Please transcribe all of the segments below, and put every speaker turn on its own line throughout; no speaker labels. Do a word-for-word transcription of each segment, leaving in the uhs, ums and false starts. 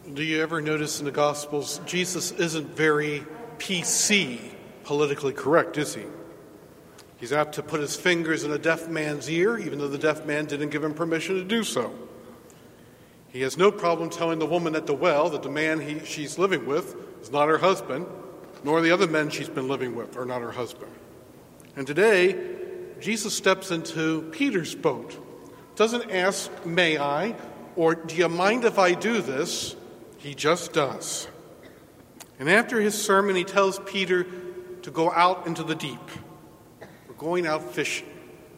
Do you ever notice in the Gospels, Jesus isn't very P C, politically correct, is he? He's apt to put his fingers in a deaf man's ear, even though the deaf man didn't give him permission to do so. He has no problem telling the woman at the well that the man he, she's living with is not her husband, nor the other men she's been living with are not her husband. And today, Jesus steps into Peter's boat. Doesn't ask, may I, or do you mind if I do this? He just does. And after his sermon, he tells Peter to go out into the deep. We're going out fishing.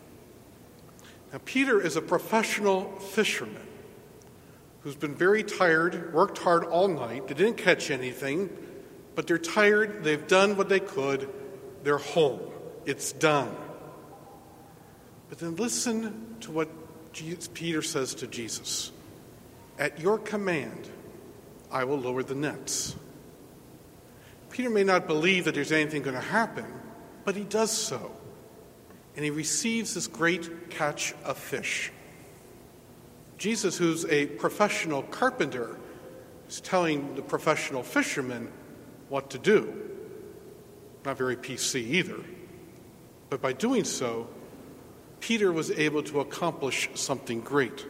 Now, Peter is a professional fisherman who's been very tired, worked hard all night. They didn't catch anything, but they're tired. They've done what they could. They're home. It's done. But then listen to what Peter says to Jesus. At your command, I will lower the nets. Peter may not believe that there's anything going to happen, but he does so. And he receives this great catch of fish. Jesus, who's a professional carpenter, is telling the professional fisherman what to do. Not very P C either. But by doing so, Peter was able to accomplish something great.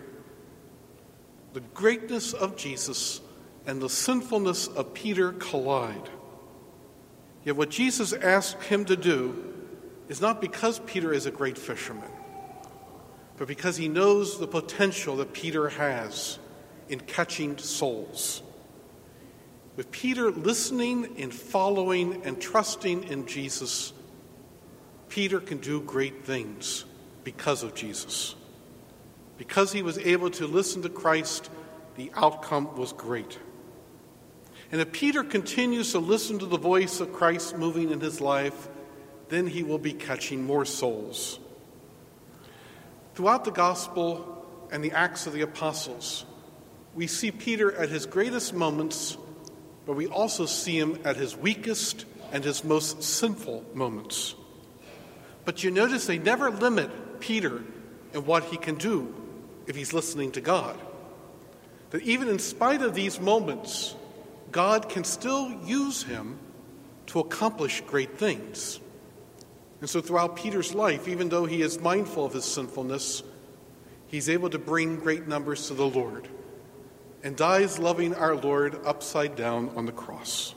The greatness of Jesus and the sinfulness of Peter collide. Yet what Jesus asked him to do is not because Peter is a great fisherman, but because he knows the potential that Peter has in catching souls. With Peter listening and following and trusting in Jesus, Peter can do great things because of Jesus. Because he was able to listen to Christ, the outcome was great. And if Peter continues to listen to the voice of Christ moving in his life, then he will be catching more souls. Throughout the gospel and the Acts of the Apostles, we see Peter at his greatest moments, but we also see him at his weakest and his most sinful moments. But you notice they never limit Peter in what he can do if he's listening to God. That even in spite of these moments, God can still use him to accomplish great things. And so throughout Peter's life, even though he is mindful of his sinfulness, he's able to bring great numbers to the Lord and dies loving our Lord upside down on the cross.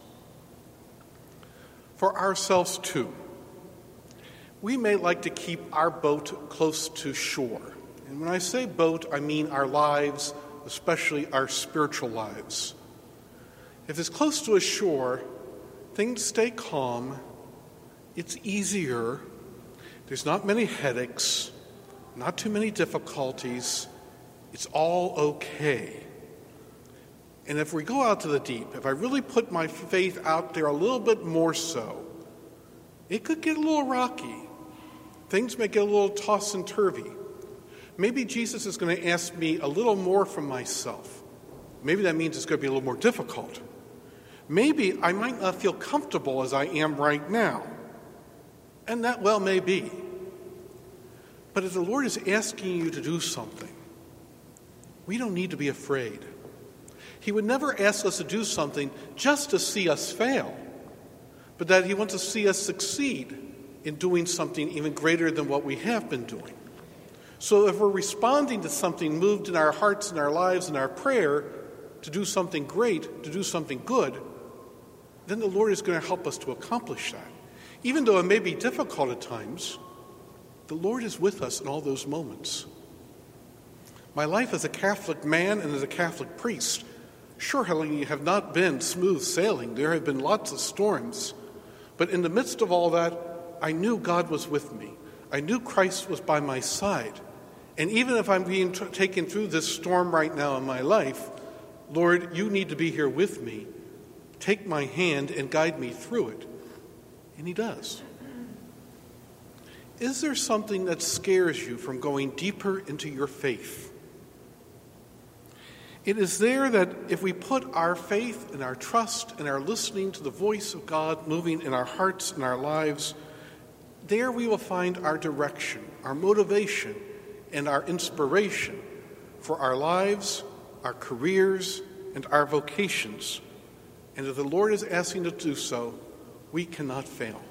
For ourselves too, we may like to keep our boat close to shore. And when I say boat, I mean our lives, especially our spiritual lives. If it's close to a shore, things stay calm, it's easier, there's not many headaches, not too many difficulties, it's all okay. And if we go out to the deep, if I really put my faith out there a little bit more so, it could get a little rocky. Things may get a little toss and turvy. Maybe Jesus is going to ask me a little more from myself. Maybe that means it's going to be a little more difficult. Maybe I might not feel comfortable as I am right now. And that well may be. But if the Lord is asking you to do something, we don't need to be afraid. He would never ask us to do something just to see us fail, but that he wants to see us succeed in doing something even greater than what we have been doing. So if we're responding to something moved in our hearts and our lives and our prayer to do something great, to do something good, then the Lord is going to help us to accomplish that. Even though it may be difficult at times, the Lord is with us in all those moments. My life as a Catholic man and as a Catholic priest surely have not been smooth sailing. There have been lots of storms. But in the midst of all that, I knew God was with me. I knew Christ was by my side. And even if I'm being t- taken through this storm right now in my life, Lord, you need to be here with me. Take my hand and guide me through it. And he does. Is there something that scares you from going deeper into your faith? It is there that if we put our faith and our trust and our listening to the voice of God moving in our hearts and our lives, there we will find our direction, our motivation, and our inspiration for our lives, our careers, and our vocations. And if the Lord is asking us to do so, we cannot fail.